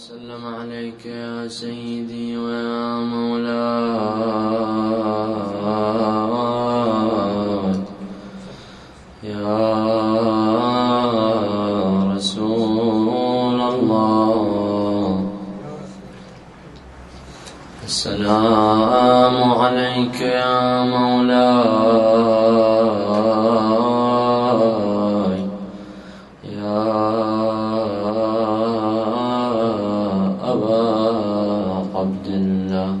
وسلم عليك يا سيدي ويا مولاي يا رسول الله. السلام عليك يا مولاي يا أبا عبد الله.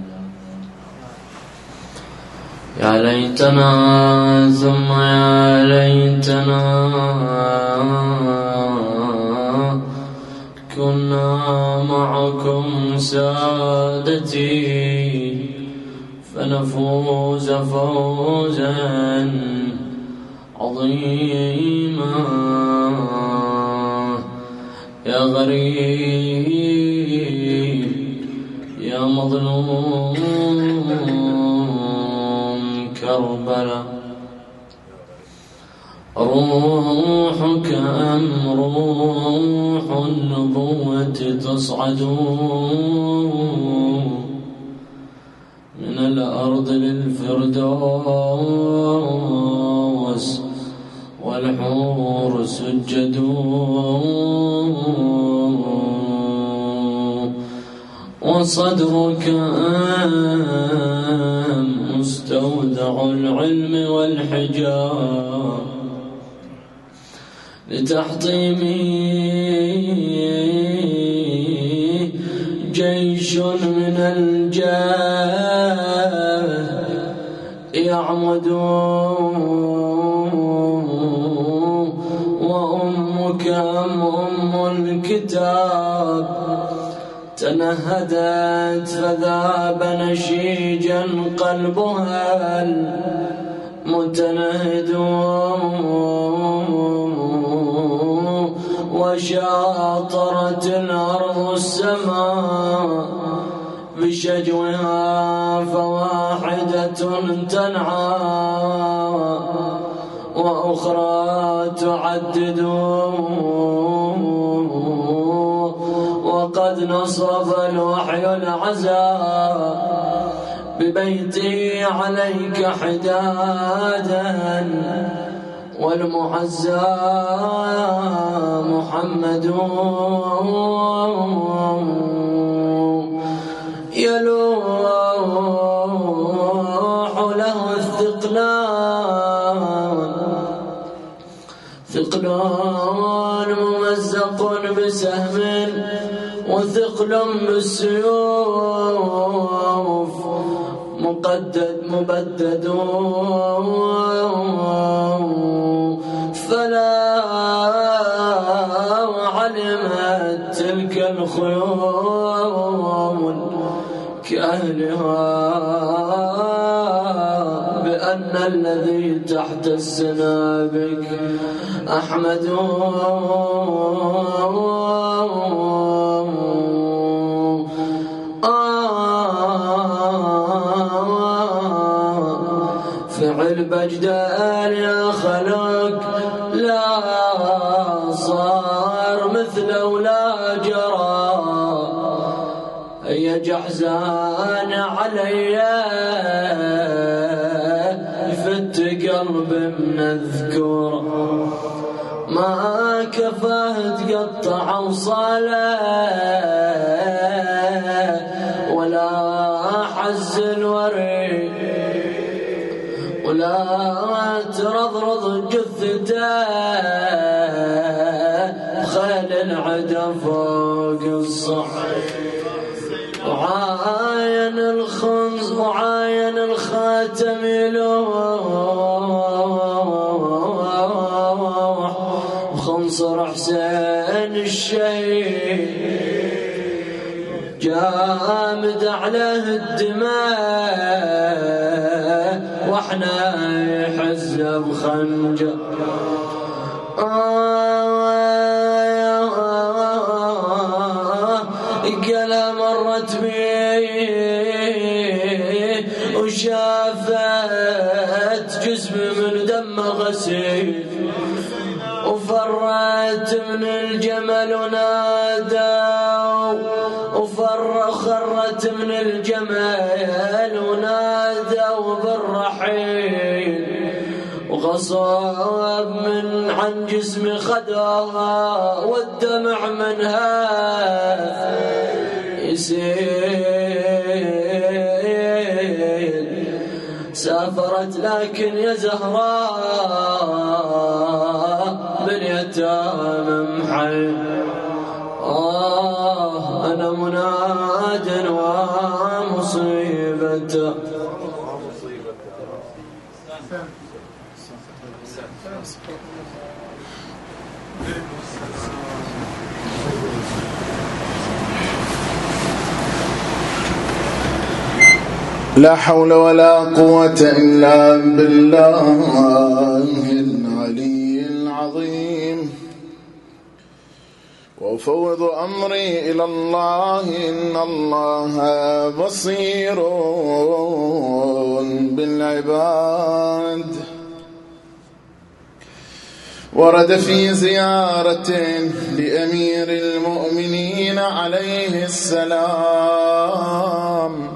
يا ليتنا ثم يا ليتنا كنا معكم سادتي فنفوز فوزا عظيما. يا غريب يا مظلوم كربلاء روحك أم روح النبوة تصعد من الأرض للفردوس والحور سجدوا وصدرك مستودع العلم والحجاب لتحطيمي جيش من الجاه يعمد وأمك أم الكتاب تنهدت فذاب نشيجا قلبها المتنهد وشاطرت الأرض السماء بشجوها فواحدة تنعى وأخرى تعدد وقد نصب الوحي العزاء ببيتي عليك حدادا والمعزى محمد يلوح له ثقلان ممزق بسهم وثقل بالسيوف مبدد فلا علمت تلك الخيول كأهلها بأن الذي تحت السنابك أحمد فعل بجدان يا خلق لا صار مثله ولا جرى يا جحزان علي يفت قلب من الذكور ما كفاه تقطع وصاله ولا حز الوري ولا ترضرض جثته خيل العدا فوق الصحيح وعاين الخنز وعاين الخاتم يلوح وخنصر حسين الشيخ جامد عليه الدماء واحنا يحز بخنجر قلا مرت بي وشافت جسم من دم غسيل وفرت من الجمل ونادوا سافرت من الجمال ونادوا بالرحيل، وغصب من عن جسمي خدوها والدمع منها يسيل. سافرت لكن يا زهراء باليتامى محل. أنا مناد ومصيبته. لا حول ولا قوة إلا بالله العلي العظيم. وأفوض أمري إلى الله إن الله بصير بالعباد. ورد في زيارة لأمير المؤمنين عليه السلام: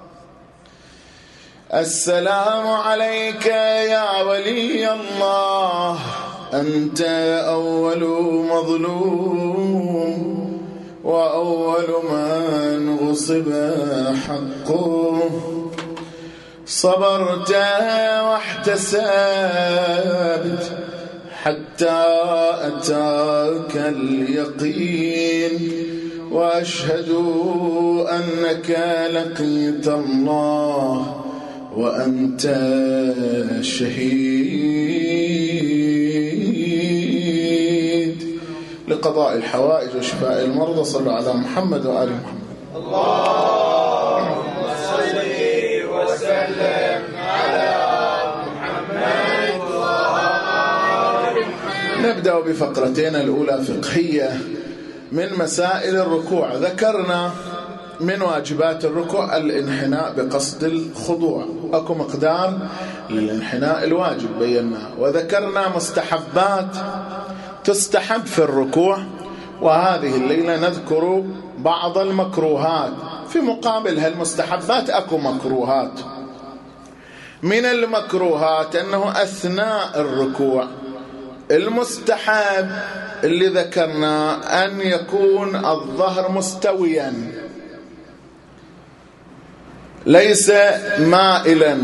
السلام عليك يا ولي الله، أنت أول مظلوم وأول من غصب حقه. صبرت واحتسبت حتى أتاك اليقين، وأشهد أنك لقيت الله وأنت شهيد. لقضاء الحوائج وشفاء المرضى صلوا على محمد وآل محمد. اللهم صل وسلم على محمد وآل محمد. نبدأ بفقرتين الأولى فقهية من مسائل الركوع. ذكرنا من واجبات الركوع الانحناء بقصد الخضوع، أكو مقدار للانحناء الواجب بينا، وذكرنا مستحبات تستحب في الركوع، وهذه الليلة نذكر بعض المكروهات. في مقابل هالمستحبات أكو مكروهات. من المكروهات أنه أثناء الركوع المستحب اللي ذكرنا أن يكون الظهر مستويا ليس مائلا،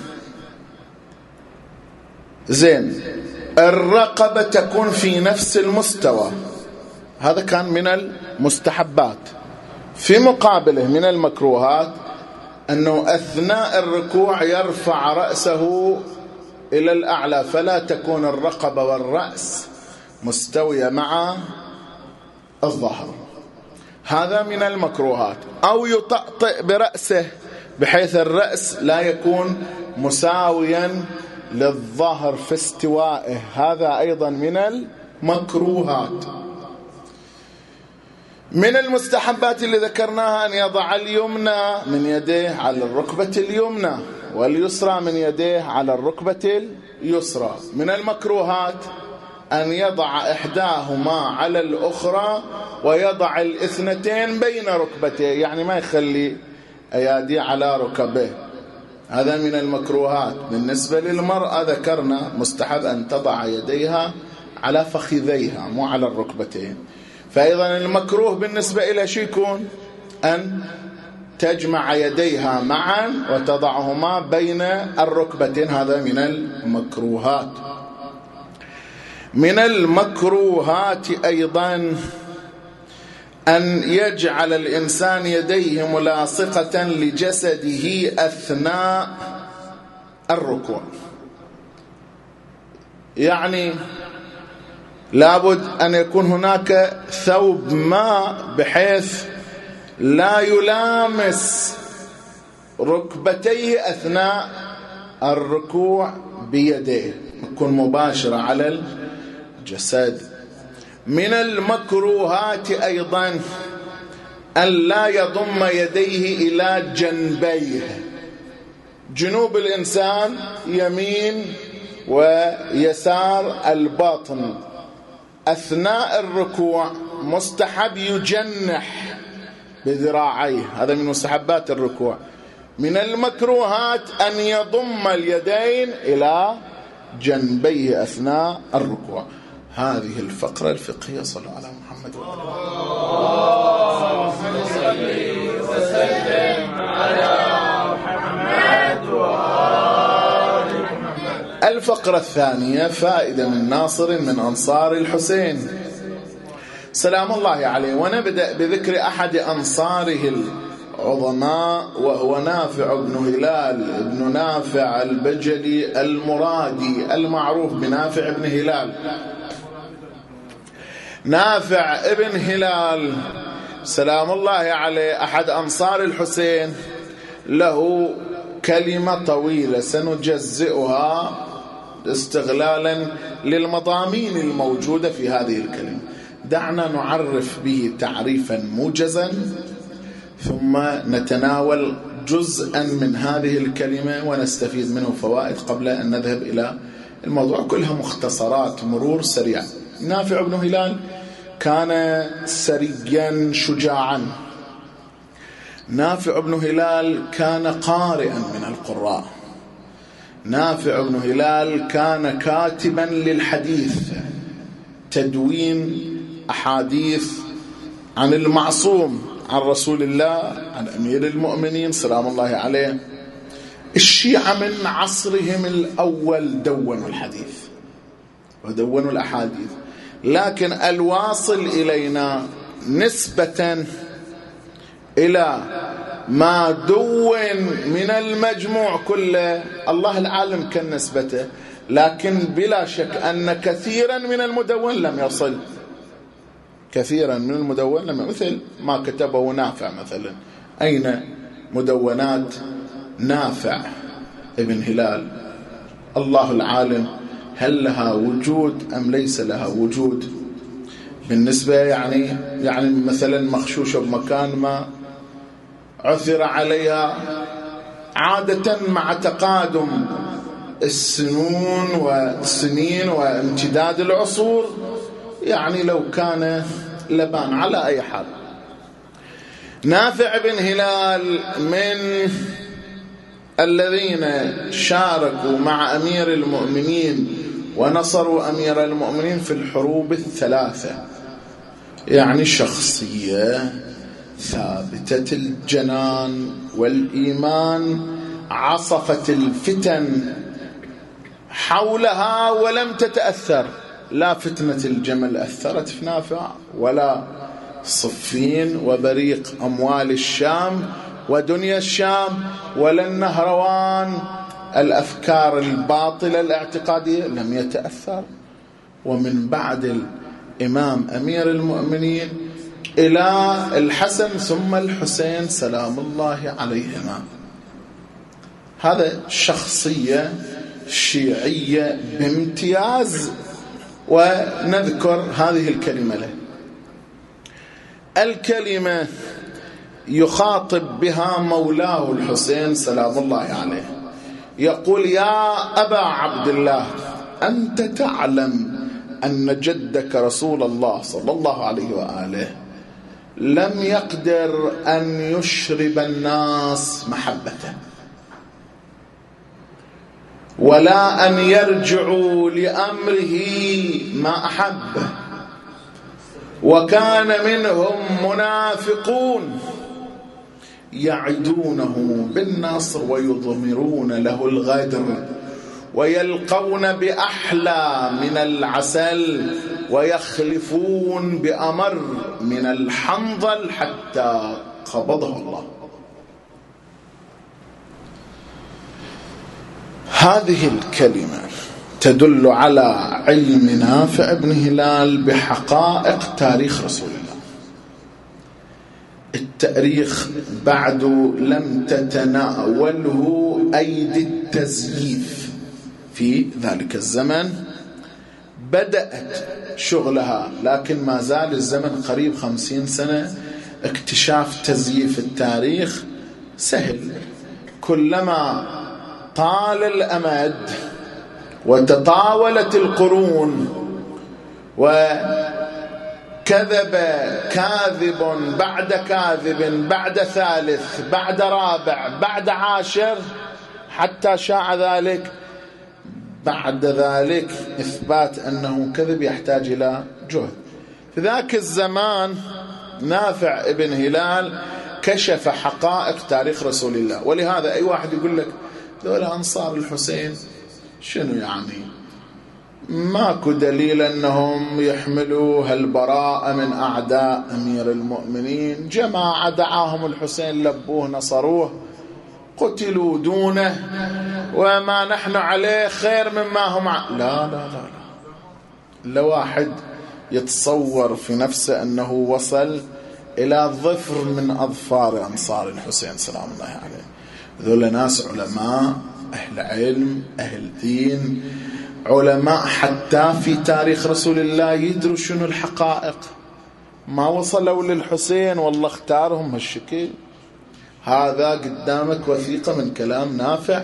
زين، الرقبة تكون في نفس المستوى، هذا كان من المستحبات. في مقابله من المكروهات أنه أثناء الركوع يرفع رأسه إلى الأعلى، فلا تكون الرقبة والرأس مستوية مع الظهر، هذا من المكروهات. أو يطأطئ برأسه بحيث الرأس لا يكون مساويا للظهر في استوائه، هذا أيضا من المكروهات. من المستحبات اللي ذكرناها أن يضع اليمنى من يديه على الركبة اليمنى واليسرى من يديه على الركبة اليسرى. من المكروهات أن يضع إحداهما على الأخرى ويضع الاثنتين بين ركبتيه، يعني ما يخلي أيادي على ركبه، هذا من المكروهات. بالنسبة للمرأة ذكرنا مستحب أن تضع يديها على فخذيها مو على الركبتين. فأيضا المكروه بالنسبة إلى شيء يكون أن تجمع يديها معا وتضعهما بين الركبتين، هذا من المكروهات. من المكروهات أيضا أن يجعل الإنسان يديه ملاصقة لجسده أثناء الركوع، يعني لابد أن يكون هناك ثوب ماء بحيث لا يلامس ركبتيه أثناء الركوع بيديه، يكون مباشرة على الجسد. من المكروهات أيضا أن لا يضم يديه إلى جنبيه، جنوب الإنسان يمين ويسار الباطن. أثناء الركوع مستحب يجنح بذراعيه، هذا من مستحبات الركوع. من المكروهات أن يضم اليدين إلى جنبيه أثناء الركوع. هذه الفقرة الفقهية. صلى على محمد وعلى اللهم صل وسلم على محمد وآل محمد. الفقرة الثانية فائدة من ناصر من أنصار الحسين سلام الله عليه. ونبدأ بذكر أحد أنصاره العظماء، وهو نافع بن هلال بن نافع البجلي المرادي المعروف بنافع بن هلال. نافع ابن هلال سلام الله عليه أحد أنصار الحسين، له كلمة طويلة سنجزئها استغلالا للمضامين الموجودة في هذه الكلمة. دعنا نعرف به تعريفا موجزا، ثم نتناول جزءا من هذه الكلمة ونستفيد منه فوائد قبل أن نذهب إلى الموضوع. كلها مختصرات مرور سريع. نافع بن هلال كان سريا شجاعا. نافع بن هلال كان قارئا من القراء. نافع بن هلال كان كاتبا للحديث، تدوين أحاديث عن المعصوم، عن رسول الله، عن أمير المؤمنين سلام الله عليه. الشيعة من عصرهم الأول دونوا الحديث ودونوا الأحاديث، لكن الواصل إلينا نسبة إلى ما دون من المجموع كله الله العالم كان نسبته، لكن بلا شك أن كثيرا من المدون لم يصل. كثيرا من المدون لم، مثل ما كتبه نافع مثلا. أين مدونات نافع ابن هلال؟ الله العالم هل لها وجود أم ليس لها وجود؟ بالنسبة يعني مثلا مخشوشة بمكان ما عثر عليها، عادة مع تقادم السنون والسنين وامتداد العصور يعني لو كان لبان. على أي حال، نافع بن هلال من الذين شاركوا مع أمير المؤمنين ونصروا أمير المؤمنين في الحروب الثلاثة، يعني شخصية ثابتة الجنان والإيمان، عصفت الفتن حولها ولم تتأثر. لا فتنة الجمل أثرت في نافع، ولا صفين وبريق أموال الشام ودنيا الشام، ولا النهروان الأفكار الباطلة الاعتقادية لم يتأثر. ومن بعد الإمام أمير المؤمنين إلى الحسن ثم الحسين سلام الله عليهما، هذا شخصية شيعية بامتياز، ونذكر هذه الكلمة له. الكلمة يخاطب بها مولاه الحسين سلام الله عليه، يقول: يا أبا عبد الله، أنت تعلم أن جدك رسول الله صلى الله عليه وآله لم يقدر أن يشرب الناس محبته، ولا أن يرجعوا لأمره ما أحبه، وكان منهم منافقون يعدونه بالنصر ويضمرون له الغدر، ويلقون بأحلى من العسل، ويخلفون بأمر من الحنظل حتى قبضه الله. هذه الكلمة تدل على علم نافع بن هلال بحقائق تاريخ رسول الله. التاريخ بعد لم تتناوله أيدي التزييف في ذلك الزمن، بدأت شغلها، لكن ما زال الزمن قريب 50 سنة. اكتشاف تزييف التاريخ سهل، كلما طال الأمد وتطاولت القرون كذب كاذب بعد كاذب بعد ثالث بعد رابع بعد عاشر حتى شاع ذلك. بعد ذلك إثبات أنه كذب يحتاج إلى جهد. في ذاك الزمان نافع ابن هلال كشف حقائق تاريخ رسول الله. ولهذا أي واحد يقول لك دول أنصار الحسين شنو يعني؟ ماكو دليل أنهم يحملوا هالبراءة من أعداء أمير المؤمنين. جماعة دعاهم الحسين لبوه نصروه قتلوا دونه وما نحن عليه خير مما هم لا لا لا لا واحد يتصور في نفسه أنه وصل إلى ظفر من أظفار أنصار الحسين سلام الله عليه. ذول ناس علماء أهل علم أهل دين علماء حتى في تاريخ رسول الله يدروا شنو الحقائق. ما وصلوا للحسين والله اختارهم هالشكل. هذا قدامك وثيقة من كلام نافع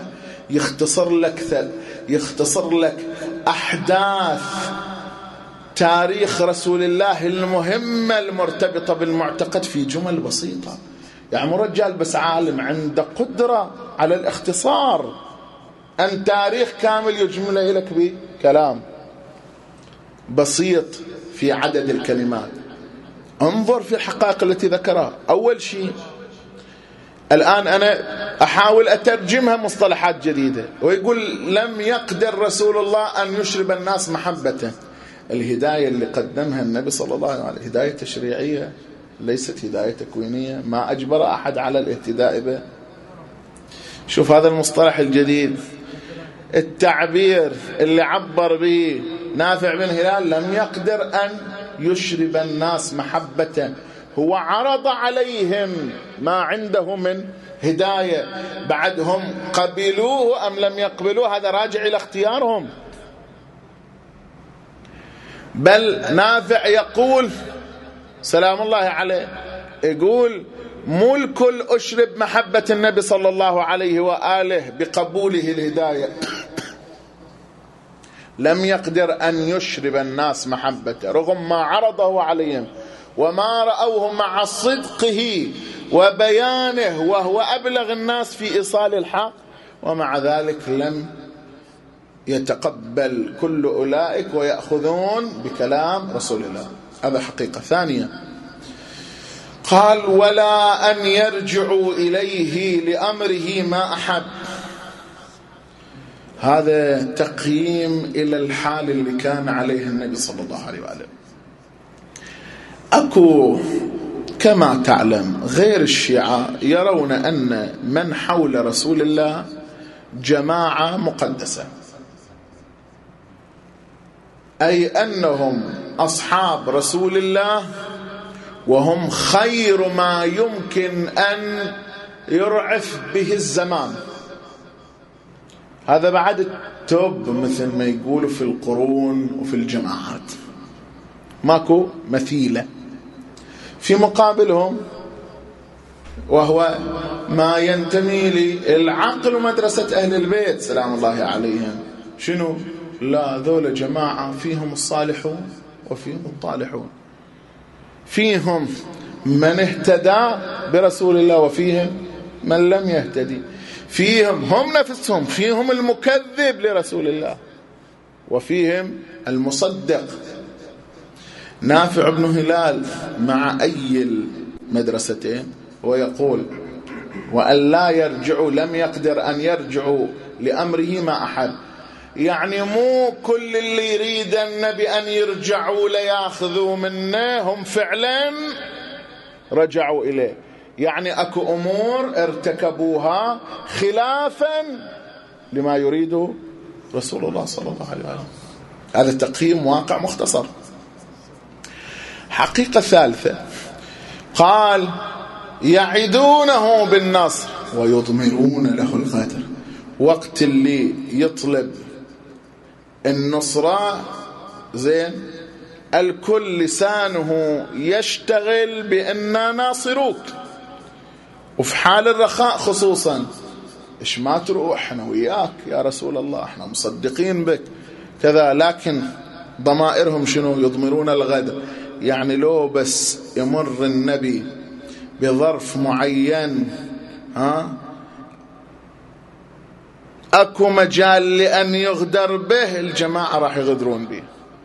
يختصر لك أحداث تاريخ رسول الله المهمة المرتبطة بالمعتقد في جمل بسيطة. يعني رجال بس عالم عنده قدرة على الاختصار أن تاريخ كامل يجمله لك بكلام بسيط في عدد الكلمات. انظر في الحقائق التي ذكرها. أول شيء الآن أنا أحاول أترجمها مصطلحات جديدة. ويقول لم يقدر رسول الله أن يشرب الناس محبته. الهداية اللي قدمها النبي صلى الله عليه وسلم هداية تشريعية ليست هداية تكوينية. ما أجبر أحد على الاهتداء به. شوف هذا المصطلح الجديد، التعبير اللي عبر به نافع بن هلال لم يقدر أن يشرب الناس محبته. هو عرض عليهم ما عنده من هداية، بعدهم قبلوه أم لم يقبلوه هذا راجع إلى اختيارهم. بل نافع يقول سلام الله عليه، يقول مو الكل أشرب محبة النبي صلى الله عليه وآله بقبوله الهداية. لم يقدر أن يشرب الناس محبته رغم ما عرضه عليهم وما رأوه مع صدقه وبيانه وهو أبلغ الناس في إيصال الحق، ومع ذلك لم يتقبل كل أولئك ويأخذون بكلام رسول الله. هذا حقيقة. ثانية قال ولا أن يرجعوا إليه لأمره ما أحب. هذا تقييم إلى الحال اللي كان عليه النبي صلى الله عليه وآله. أكو كما تعلم غير الشيعة يرون أن من حول رسول الله جماعة مقدسة، أي أنهم أصحاب رسول الله وهم خير ما يمكن أن يرعف به الزمان. هذا بعد التوب مثل ما يقولوا في القرون وفي الجماعات ماكو مثيلة. في مقابلهم وهو ما ينتمي للعقل ومدرسة أهل البيت سلام الله عليهم. شنو؟ لا ذول جماعة فيهم الصالحون وفيهم الطالحون، فيهم من اهتدى برسول الله وفيهم من لم يهتدي، فيهم هم نفسهم فيهم المكذب لرسول الله وفيهم المصدق. نافع بن هلال مع أي المدرستين ويقول وأن لا يرجعوا، لم يقدر أن يرجعوا لأمره ما أحد. يعني مو كل اللي يريد النبي أن يرجعوا لياخذوا منه هم فعلا رجعوا إليه. يعني أكو أمور ارتكبوها خلافا لما يريد رسول الله صلى الله عليه وسلم. هذا تقييم واقع مختصر. حقيقة ثالثة قال يعدونه بالنصر ويضمرون له الغدر. وقت اللي يطلب النصرة زين الكل لسانه يشتغل بأننا ناصروك، وفي حال الرخاء خصوصا إيش ما تروح احنا وياك يا رسول الله احنا مصدقين بك كذا، لكن ضمائرهم شنو؟ يضمرون الغدر. يعني لو بس يمر النبي بظرف معين اكو مجال لأن يغدر به، الجماعة راح يغدرون به.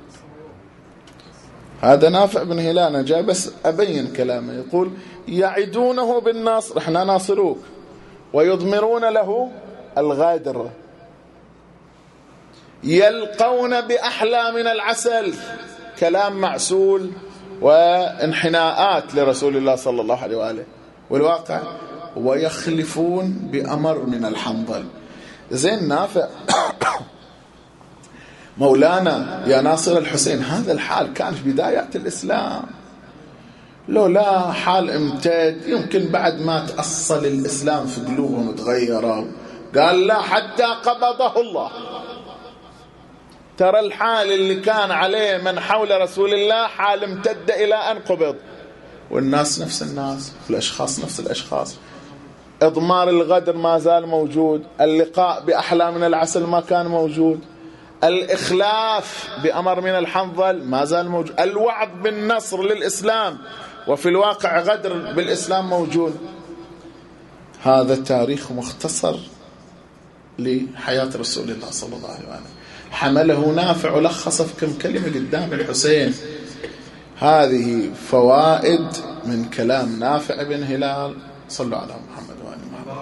هذا نافع بن هلال، أنا جاي بس أبين كلامه. يقول يعدونه بالنصر، احنا ناصروك، ويضمرون له الغادر، يلقون بأحلى من العسل، كلام معسول وانحناءات لرسول الله صلى الله عليه وآله. والواقع ويخلفون بأمر من الحنظل. زين نافع مولانا يا ناصر الحسين، هذا الحال كان في بدايات الإسلام، لو لا حال امتد يمكن بعد ما تأصل الإسلام في قلوبهم تغيروا. قال لا، حتى قبضه الله. ترى الحال اللي كان عليه من حول رسول الله حال امتد إلى أن قبض، والناس نفس الناس، والأشخاص نفس الأشخاص. إضمار الغدر ما زال موجود، اللقاء بأحلى من العسل ما كان موجود، الإخلاف بأمر من الحنظل ما زال موجود، الوعد بالنصر للإسلام وفي الواقع غدر بالإسلام موجود. هذا تاريخ مختصر لحياة رسول الله صلى الله عليه وسلم، حمله نافع ولخصه في كم كلمة قدام الحسين. هذه فوائد من كلام نافع بن هلال. صلوا على محمد وآل محمد.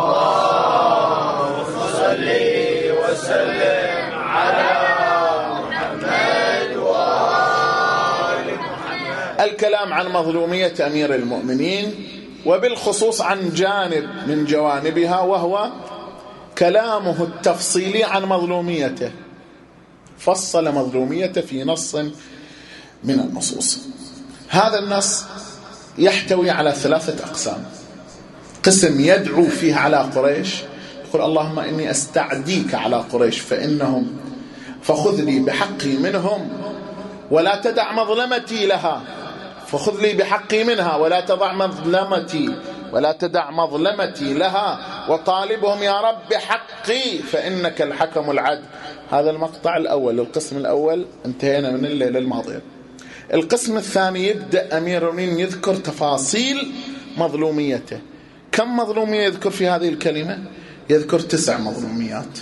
اللهم صل وسلم على محمد وآل محمد. الكلام عن مظلومية أمير المؤمنين، وبالخصوص عن جانب من جوانبها، وهو كلامه التفصيلي عن مظلوميته. فصل مظلوميته في نص من النصوص. هذا النص يحتوي على 3 أقسام. قسم يدعو فيه على قريش، يقول اللهم إني أستعديك على قريش فخذ لي بحقي منهم ولا تدع مظلمتي لها، فخذ لي بحقي منها ولا تدع مظلمتي لها، وطالبهم يا رب بحقي فإنك الحكم العدل. هذا المقطع الأول، القسم الأول انتهينا من الليلة الماضية. القسم الثاني يبدأ أمير المؤمنين يذكر تفاصيل مظلوميته. كم مظلومية يذكر في هذه الكلمة؟ يذكر 9 مظلوميات.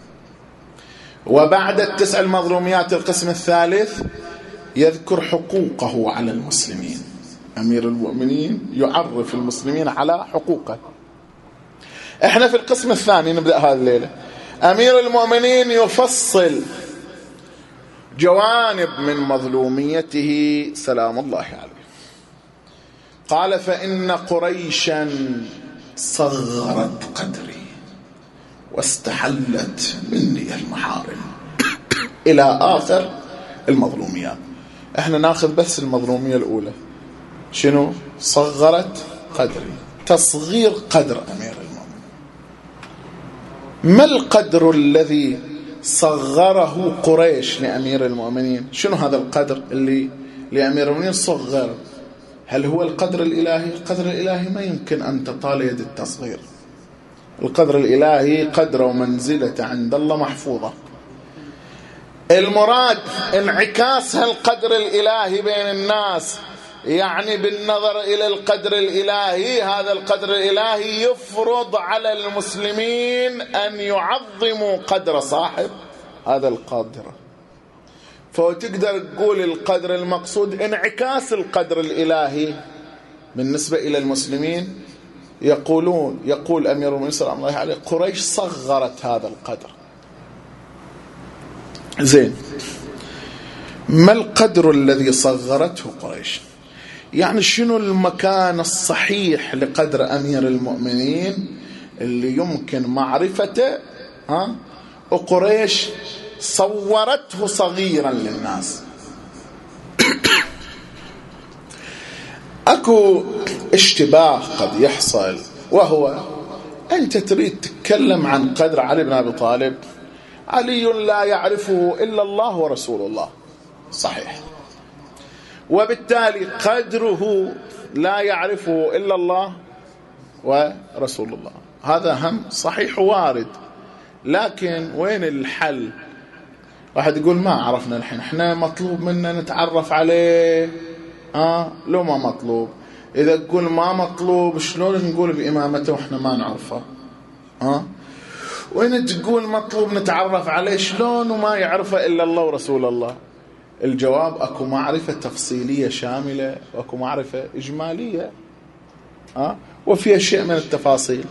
وبعد 9 المظلوميات القسم الثالث يذكر حقوقه على المسلمين. أمير المؤمنين يعرف المسلمين على حقوقه. احنا في القسم الثاني نبدأ هذه الليلة. أمير المؤمنين يفصل جوانب من مظلوميته سلام الله عليه. قال فإن قريشا صغرت قدري واستحلت مني المحارم، إلى آخر المظلوميات. احنا ناخذ بس المظلومية الأولى. شنو؟ صغرت قدري، تصغير قدر أمير المؤمنين. ما القدر الذي صغره قريش لأمير المؤمنين؟ شنو هذا القدر اللي لأمير المؤمنين صغر؟ هل هو القدر الإلهي؟ القدر الإلهي ما يمكن أن تطال يد التصغير. القدر الإلهي قدر ومنزلة عند الله محفوظة. المراد انعكاس هالقدر الإلهي بين الناس، يعني بالنظر إلى القدر الإلهي، هذا القدر الإلهي يفرض على المسلمين أن يعظموا قدر صاحب هذا القدر. فتقدر تقول القدر المقصود انعكاس القدر الإلهي بالنسبة إلى المسلمين. يقول أمير المؤمنين صلى الله عليه قريش صغرت هذا القدر. زين، ما القدر الذي صغرته قريش؟ يعني شنو المكان الصحيح لقدر أمير المؤمنين اللي يمكن معرفته؟ وقريش صورته صغيرا للناس. أكو اشتباه قد يحصل، وهو أنت تريد تتكلم عن قدر علي بن أبي طالب. علي لا يعرفه إلا الله ورسول الله، صحيح، وبالتالي قدره لا يعرفه إلا الله ورسول الله، هذا هم صحيح وارد. لكن وين الحل؟ واحد يقول ما عرفنا الحين، احنا مطلوب منا نتعرف عليه لو ما مطلوب. إذا تقول ما مطلوب شلون نقول بإمامته وإحنا ما نعرفه؟ وإن تقول مطلوب نتعرف عليه شلون وما يعرفه إلا الله ورسول الله؟ الجواب أكو معرفة تفصيلية شاملة وأكو معرفة إجمالية، وفيها شيء من التفاصيل.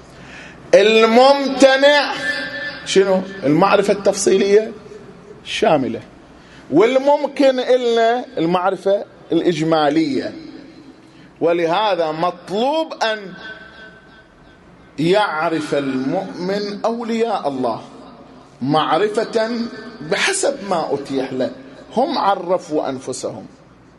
الممتنع شنو؟ المعرفة التفصيلية شاملة، والممكن إلا المعرفة الإجمالية. ولهذا مطلوب أن يعرف المؤمن أولياء الله معرفة بحسب ما أتيح له، هم عرفوا أنفسهم.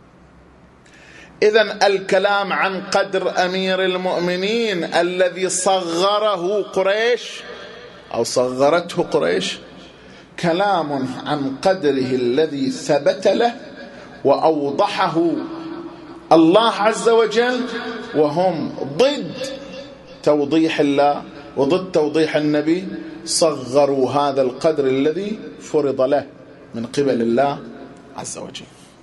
إذن الكلام عن قدر أمير المؤمنين الذي صغره قريش أو صغرته قريش كلام عن قدره الذي ثبت له وأوضحه الله عز وجل، وهم ضد توضيح الله وضد توضيح النبي صغروا هذا القدر الذي فرض له من قبل الله عز وجل.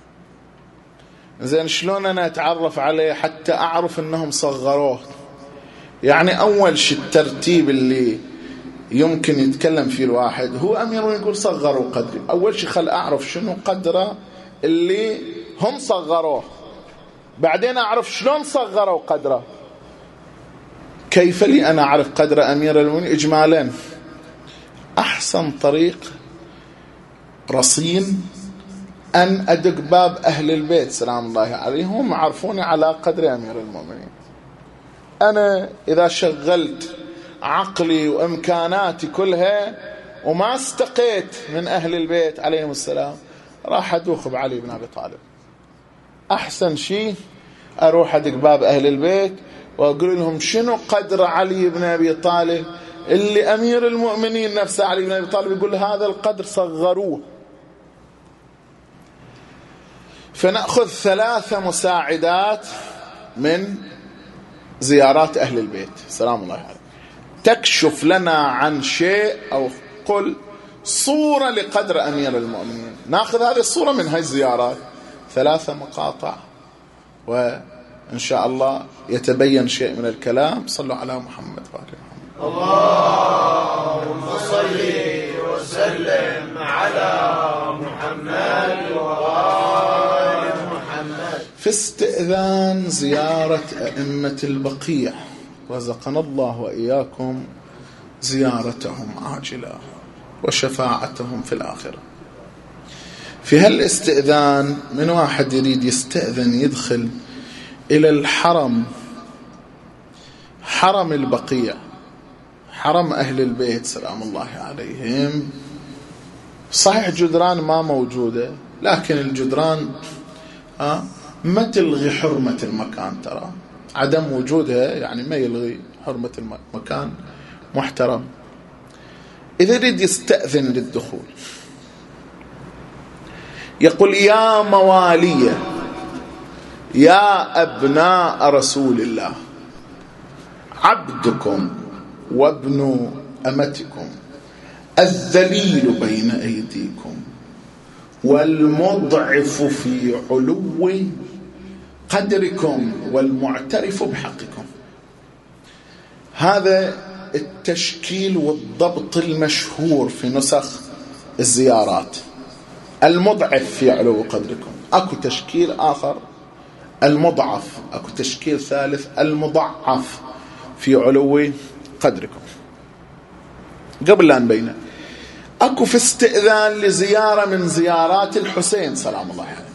زين، شلون أنا أتعرف عليه حتى أعرف أنهم صغروه؟ يعني أول شيء الترتيب اللي يمكن يتكلم فيه الواحد هو أمير يقول صغروا قدري. أول شيء خل أعرف شنو قدره اللي هم صغروه، بعدين أعرف شلون صغروا قدره. كيف لي أنا أعرف قدر أمير المؤمنين إجمالا؟ أحسن طريق رصين أن أدق باب أهل البيت سلام الله عليهم عرفوني على قدر أمير المؤمنين. أنا إذا شغلت عقلي وإمكاناتي كلها وما استقيت من أهل البيت عليهم السلام راح أدوخ بعلي بن أبي طالب. أحسن شيء أروح أدق باب أهل البيت وأقول لهم شنو قدر علي بن أبي طالب اللي أمير المؤمنين نفسه علي بن أبي طالب يقول هذا القدر صغروه. فنأخذ 3 مساعدات من زيارات أهل البيت سلام الله عليهم تكشف لنا عن شيء أو قل صورة لقدر أمير المؤمنين. نأخذ هذه الصورة من هذه الزيارات 3 مقاطع وإن شاء الله يتبين شيء من الكلام. صلوا على محمد وعلى محمد. اللهم صل وسلم على محمد وآل محمد. في استئذان زيارة أئمة البقيع رزقنا الله وإياكم زيارتهم عاجلة وشفاعتهم في الآخرة. في هالاستئذان من واحد يريد يستأذن يدخل إلى الحرم، حرم البقيع، حرم أهل البيت سلام الله عليهم. صحيح جدران ما موجودة، لكن الجدران ما تلغي حرمة المكان. ترى عدم وجودها يعني ما يلغي حرمة المكان، محترم. إذا يريد يستأذن للدخول يقول يا موالي يا أبناء رسول الله عبدكم وابن أمتكم الذليل بين أيديكم والمضعف في علو قدركم والمعترف بحقكم. هذا التشكيل والضبط المشهور في نسخ الزيارات. المضعف في علو قدركم، أكو تشكيل آخر المضعف، أكو تشكيل ثالث المضعف في علو قدركم. قبل لا نبينه أكو في استئذان لزيارة من زيارات الحسين سلام الله عليه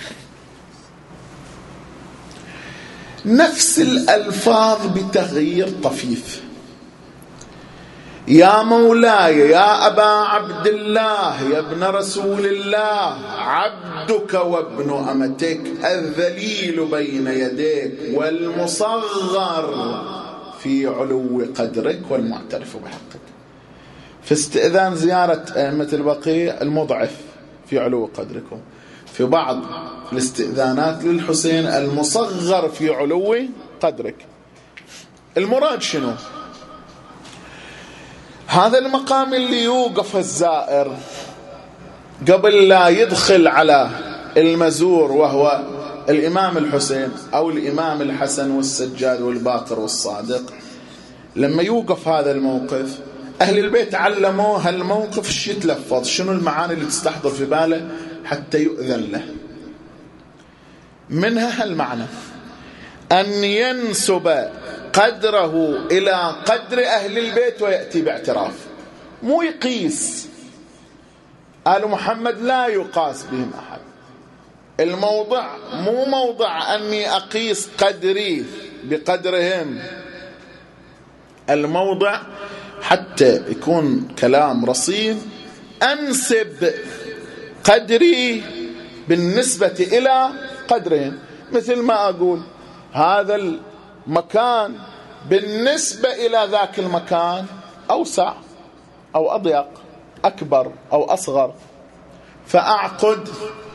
نفس الألفاظ بتغيير طفيف. يا مولاي يا أبا عبد الله يا ابن رسول الله عبدك وابن أمتك الذليل بين يديك والمصغر في علو قدرك والمعترف بحقك. في استئذان زيارة أئمة البقيع المضعف في علو قدركم. في بعض الاستئذانات للحسين المصغر في علو قدرك. المراد شنو؟ هذا المقام اللي يوقف الزائر قبل لا يدخل على المزور وهو الإمام الحسين أو الإمام الحسن والسجاد والباقر والصادق، لما يوقف هذا الموقف أهل البيت علموا هالموقف ايش يتلفظ، شنو المعاني اللي تستحضر في باله حتى يؤذن له. منها هالمعنى أن ينسب قدره إلى قدر أهل البيت ويأتي باعتراف، مو يقيس. آل محمد لا يقاس بهم أحد. الموضع مو موضع أني أقيس قدري بقدرهم، الموضع حتى يكون كلام رصين أنسب قدري بالنسبة إلى قدرهم. مثل ما أقول هذا المكان بالنسبة إلى ذاك المكان أوسع أو أضيق، أكبر أو أصغر، فأعقد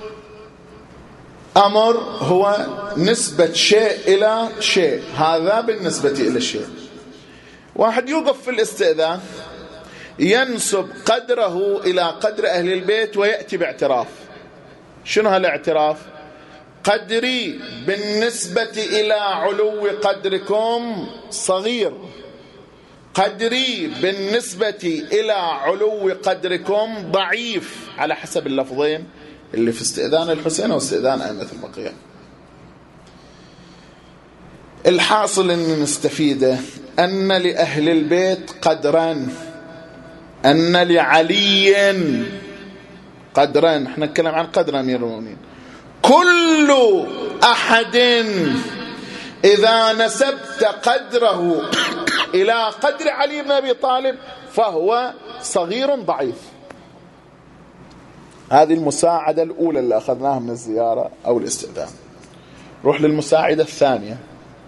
أمر هو نسبة شيء إلى شيء، هذا بالنسبة إلى شيء. واحد يوقف في الاستئذان ينسب قدره إلى قدر أهل البيت ويأتي باعتراف. شنو هالاعتراف؟ قدري بالنسبة إلى علو قدركم صغير، قدري بالنسبة إلى علو قدركم ضعيف، على حسب اللفظين اللي في استئذان الحسين واستئذان أئمة البقية. الحاصل أن نستفيده أن لأهل البيت قدرا، أن لعلي قدرا. احنا نتكلم عن قدر أمير المؤمنين. كل أحد إذا نسبت قدره إلى قدر علي بن أبي طالب فهو صغير ضعيف. هذه المساعدة الأولى اللي أخذناها من الزيارة أو الاستئذان. روح للمساعدة الثانية.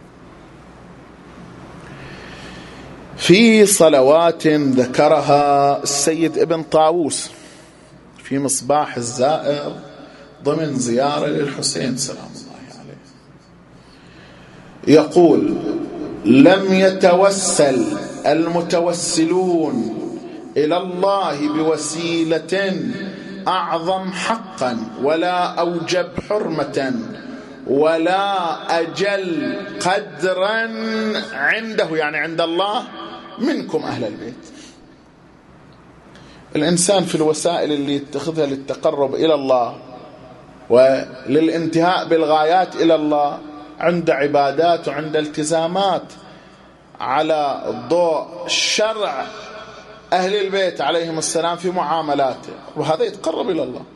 في صلوات ذكرها السيد ابن طاووس في مصباح الزائر ضمن زيارة للحسين سلام الله عليه، يقول: لم يتوسل المتوسلون إلى الله بوسيلة أعظم حقا ولا أوجب حرمة ولا أجل قدرا عنده، يعني عند الله، منكم أهل البيت. الإنسان في الوسائل اللي يتخذها للتقرب إلى الله وللانتهاء بالغايات إلى الله عند عبادات وعند التزامات على ضوء شرع أهل البيت عليهم السلام في معاملاته، وهذا يتقرب إلى الله.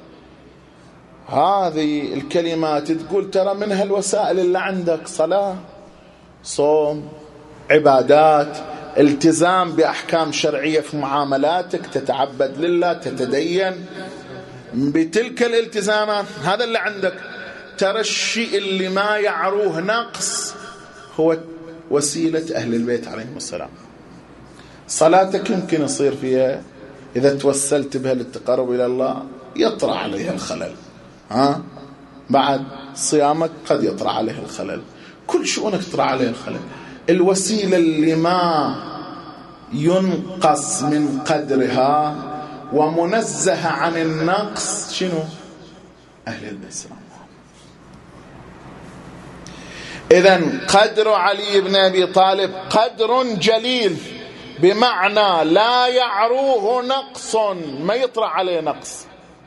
هذه الكلمات تقول ترى من هالوسائل اللي عندك صلاة، صوم، عبادات، التزام بأحكام شرعية في معاملاتك، تتعبد لله، تتدين بتلك الالتزامات، هذا اللي عندك. ترى الشيء اللي ما يعروه نقص هو وسيلة أهل البيت عليهم السلام. صلاتك يمكن يصير فيها إذا توسلت بها للتقرب إلى الله يطرأ عليها الخلل، بعد صيامك قد يطرأ عليها الخلل، كل شؤونك تطرأ عليها الخلل. الوسيلة اللي ما ينقص من قدرها ومنزه عن النقص شنو؟ أهل البيت. إذن قدر علي بن أبي طالب قدر جليل، بمعنى لا يعروه نقص، ما يطرأ عليه نقص.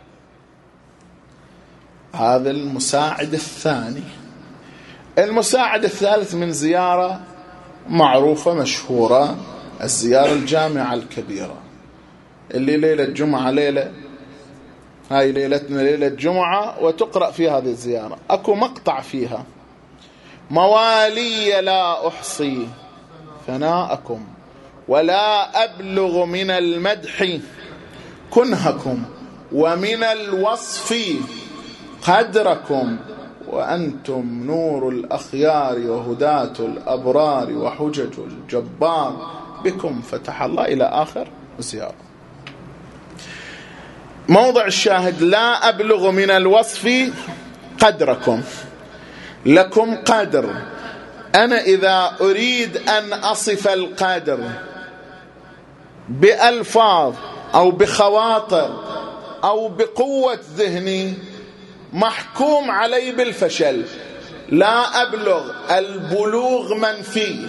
هذا المساعد الثاني. المساعد الثالث من زيارة معروفة مشهورة، الزيارة الجامعة الكبيرة اللي ليلة جمعة، ليلة هاي ليلتنا ليلة جمعة وتقرأ في هذه الزيارة. أكو مقطع فيها: موالي لا أحصي ثناءكم ولا أبلغ من المدح كنهكم ومن الوصف قدركم وأنتم نور الأخيار وهداة الأبرار وحجج الجبار بكم فتح الله، إلى آخر الزيارة. موضع الشاهد: لا أبلغ من الوصف قدركم، لكم قدر. أنا إذا أريد أن أصف القدر بألفاظ أو بخواطر أو بقوة ذهني محكوم علي بالفشل، لا أبلغ البلوغ منفي،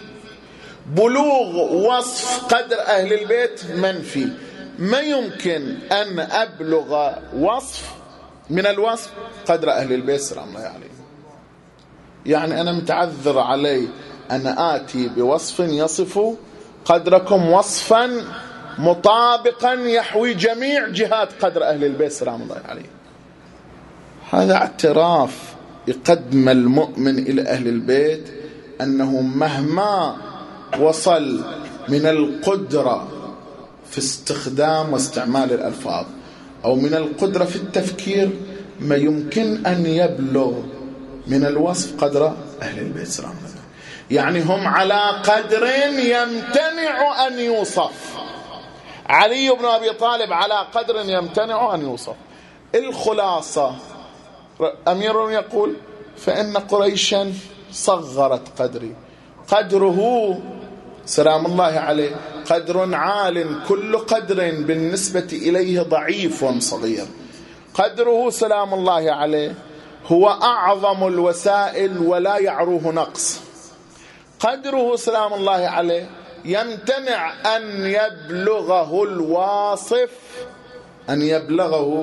بلوغ وصف قدر أهل البيت منفي. ما يمكن أن أبلغ وصف من الوصف قدر أهل البيت سلام الله عليهم. يعني أنا متعذر علي أن آتي بوصف يصف قدركم وصفا مطابقا يحوي جميع جهات قدر أهل البيت سلام الله عليهم. هذا اعتراف يقدم المؤمن إلى أهل البيت أنه مهما وصل من القدرة في استخدام واستعمال الألفاظ أو من القدرة في التفكير، ما يمكن أن يبلغ من الوصف قدر أهل البيت سلام الله. يعني هم على قدر يمتنع أن يوصف. علي بن أبي طالب على قدر يمتنع أن يوصف. الخلاصة أمير يقول فإن قريشا صغرت قدري. قدره سلام الله عليه قدر عال، كل قدر بالنسبة إليه ضعيف صغير. قدره سلام الله عليه هو أعظم الوسائل ولا يعروه نقص. قدره سلام الله عليه يمتنع أن يبلغه الواصف، أن يبلغه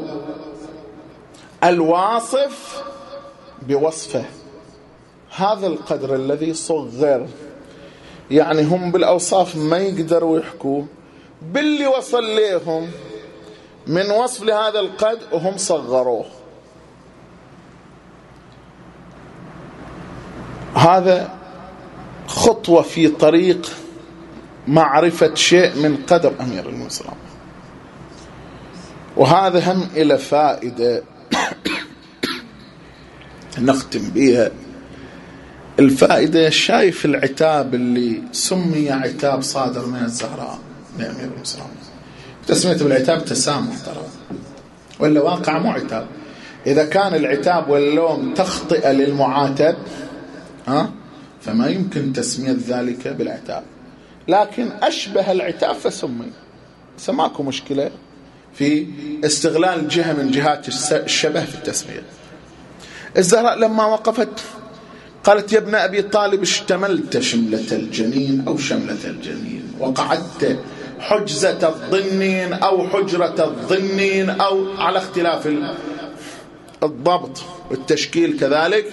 الواصف بوصفه. هذا القدر الذي صغر، يعني هم بالأوصاف ما يقدروا يحكوا باللي وصل لهم من وصف لهذا القدر وهم صغروه. هذا خطوة في طريق معرفة شيء من قدر أمير المؤمنين. وهذا هم إلى فائدة نختم بها. الفائدة، شايف العتاب اللي سمي عتاب صادر من الزهراء لأمير المؤمنين، تسمية بالعتاب تسامح ترى، ولا واقع مو عتاب. إذا كان العتاب واللوم تخطئة للمعاتب فما يمكن تسمية ذلك بالعتاب، لكن أشبه العتاب فسمي. سماكو مشكلة في استغلال جهة من جهات الشبه في التسمية. الزهراء لما وقفت قالت يا ابن أبي طالب اشتملت شملة الجنين أو شملة الجنين، وقعدت حجزة الظنين أو حجرة الظنين، أو على اختلاف الضبط والتشكيل كذلك.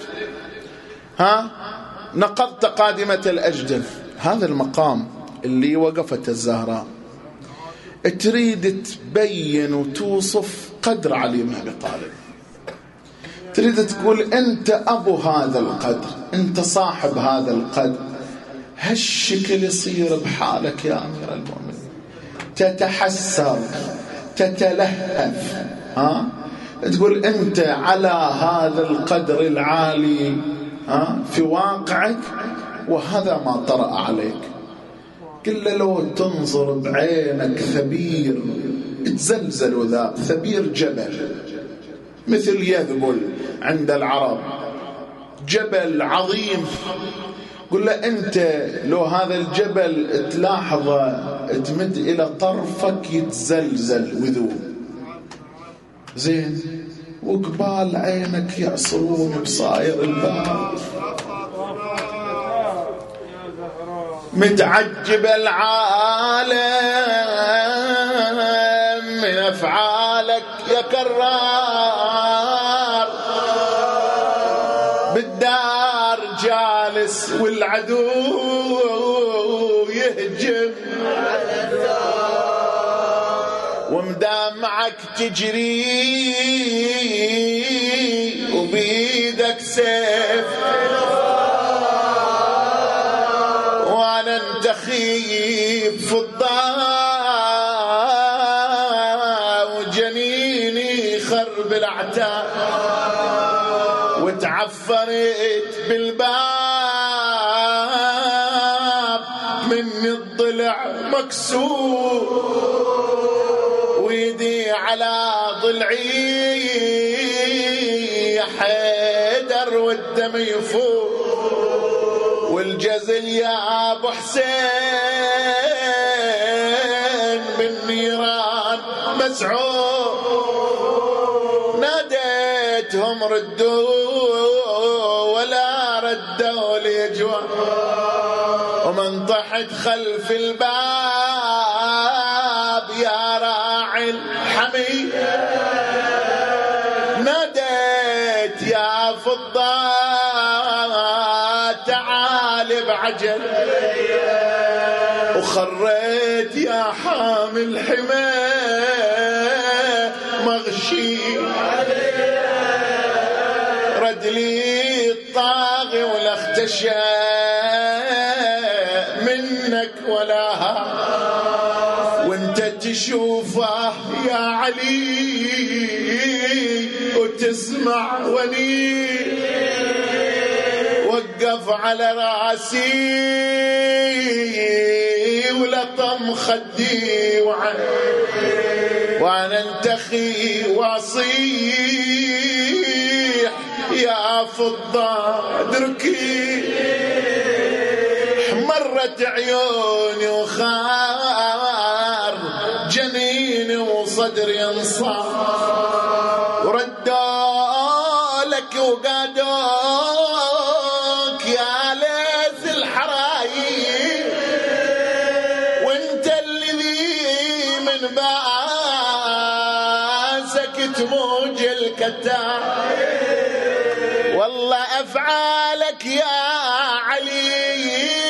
نقضت قادمة الأجدل. هذا المقام اللي وقفت الزهراء تريد تبين وتوصف قدر علي بن أبي طالب، تريد تقول أنت أبو هذا القدر، أنت صاحب هذا القدر. هالشكل يصير بحالك يا أمير المؤمنين، تتحسر تتلهف، تقول أنت على هذا القدر العالي في واقعك، وهذا ما طرأ عليك. قل لو تنظر بعينك ثبير تزلزل، ذا ثبير جبل مثل يذبل عند العرب، جبل عظيم. قل له أنت لو هذا الجبل تلاحظه تمد إلى طرفك يتزلزل وذوب زين، وقبال عينك يعصرون بصاير الباب. متعجب العالم من أفعالك يا كرار، بالدار جالس والعدو يهجم، ومدامعك تجري وبيدك سيف، وانا انتخيب في الضاء وجنيني خرب العتاب، وتعفرت بالباب مني الضلع مكسور، ويدي على ضلعي يا حيدر والدم يفور، والجزل يا ابو حسين بالنيران مسعور. ناديتهم ردوا ومن طحت خلف الباب يا راعي الحمي ناديت يا فضة تعال بعجل وخريت يا حامل حمى مغشي رد لي الطاغي ولا اختشى منك ولاها وانت تشوفه يا علي وتسمع وني وقف على راسي ولطم خدي وانا انتخي واصيح يا فضة ادركي مرت عيوني وخار جنيني وصدري انصار وردوا لك وقادوك يا ليث الحرايب وانت الذي من باسك تموج الكتاب والله افعالك يا علي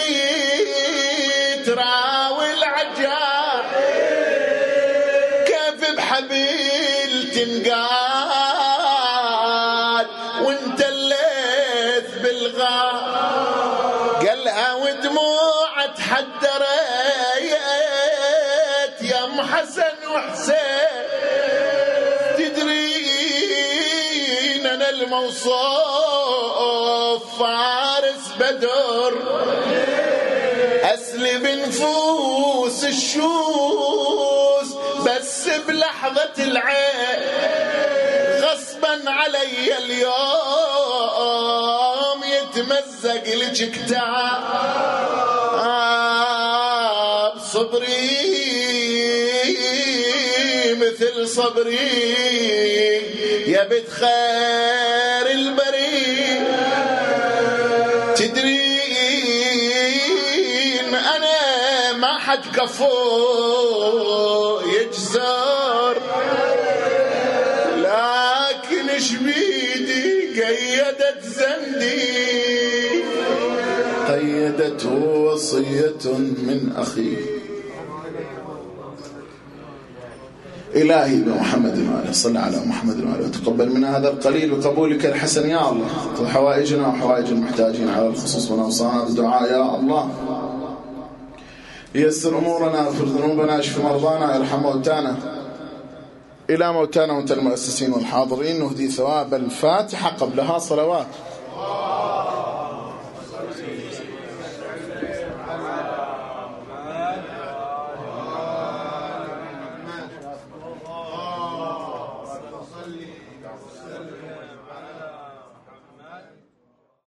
تراوي العجاب كيف بحبيل تنقاد وانت الليث بالغاب قالها ودموع تحدريت يا ام حسن وحسين تدرين انا الموصوف فارس بدر أسلب نفوس الشوس بس بلحظة العين غصبا علي اليوم يتمزق لك كتاب صبري مثل صبري يا بنت خير البريء تدري أنا ما حد كفو يجزر لكن ايش بيدي قيدت زندي قيدته وصية من أخيه إلهي بمحمد وآله صل على محمد وآله وتقبل منا هذا القليل بقبولك الحسن يا الله اقض حوائجنا وحوائج المحتاجين على الخصوص ونوصانا بالدعاء يا الله يسر أمورنا اغفر ذنوبنا اشف مرضانا ارحم موتانا إلى موتانا وانت المؤسسين والحاضرين نهدي ثواب الفاتحة قبلها صلوات